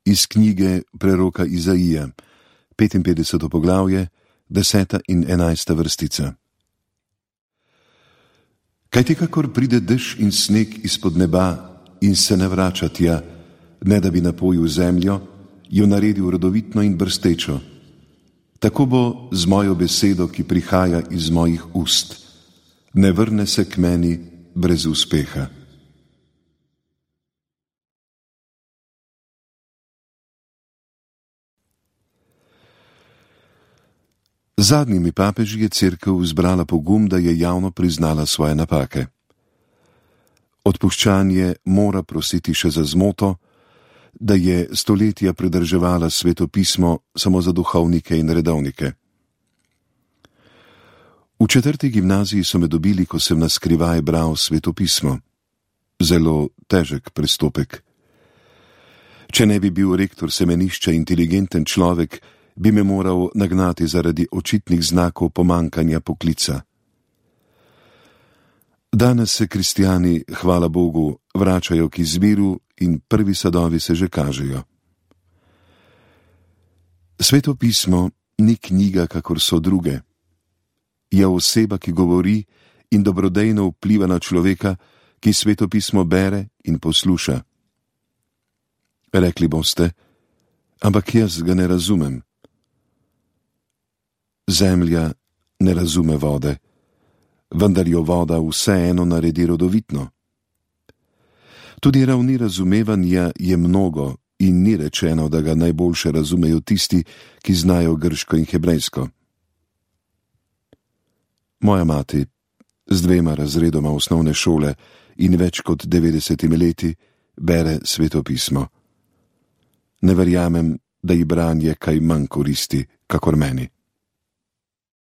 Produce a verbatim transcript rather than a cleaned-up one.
iz knjige preroka Izaija, petinpetdeseto poglavje, deseta in enajsta vrstica. Kajti kakor pride dež in sneg izpod neba in se ne vrača tja, ne da bi napojil zemljo, jo naredil rodovitno in brstečo, tako bo z mojo besedo, ki prihaja iz mojih ust. Ne vrne se k meni brez uspeha. Zadnjimi papeži je cerkev zbrala pogum, da je javno priznala svoje napake. Odpuščanje mora prositi še za zmoto, da je stoletja pridrževala Sveto pismo samo za duhovnike in redovnike. V četrti gimnaziji so me dobili, ko sem na skrivaj bral Sveto pismo. Zelo težek prestopek. Če ne bi bil rektor semenišča inteligenten človek, bi me moral nagnati zaradi očitnih znakov pomankanja poklica. Danes se kristjani, hvala Bogu, vračajo k izviru in prvi sadovi se že kažejo. Sveto pismo ni knjiga, kakor so druge. Je oseba, ki govori in dobrodejno vpliva na človeka, ki Sveto pismo bere in posluša. Rekli boste, ampak jaz ga ne razumem. Zemlja ne razume vode, vendar jo voda vseeno naredi rodovitno. Tudi ravni razumevanja je mnogo in ni rečeno, da ga najboljše razumejo tisti, ki znajo grško in hebrejsko. Moja mati, z dvema razredoma osnovne šole in več kot devetdesetimi leti, bere Sveto pismo. Ne verjamem, da ji branje kaj manj koristi, kakor meni.